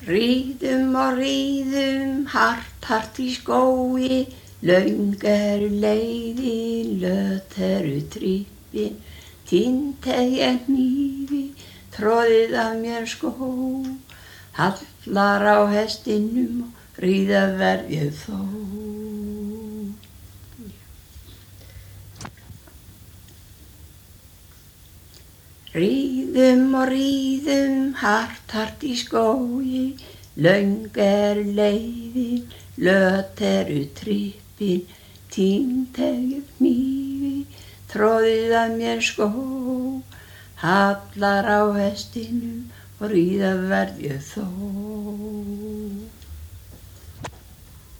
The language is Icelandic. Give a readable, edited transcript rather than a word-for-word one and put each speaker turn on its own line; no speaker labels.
Ríðum og ríðum, hart í skógi, löng leiðin, löt tryppin, týnt ég hnífi, troðið af mér skó. Hallar á hestinum og ríða verð ég þó. Ríðum og ríðum, hart í skógi, löng leiðin, löt tryppin, týnt ég hnífi, troðið af mér skó. Hallar á hestinum og ríða verð ég þó.